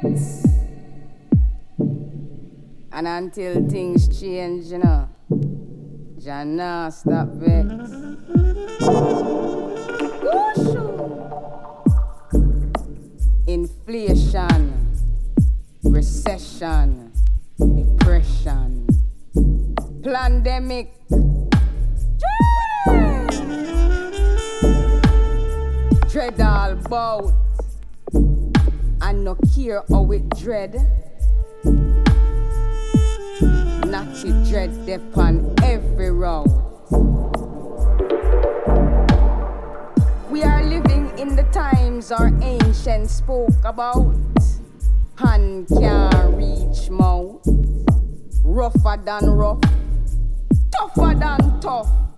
And until things change, you know, Jana stop vex. Inflation, recession, depression, pandemic. Dread all bout, and no care how it dread. Not you dread upon every road. We are living in the times our ancients spoke about. Hand can't reach mouth. Rougher than rough, tougher than tough.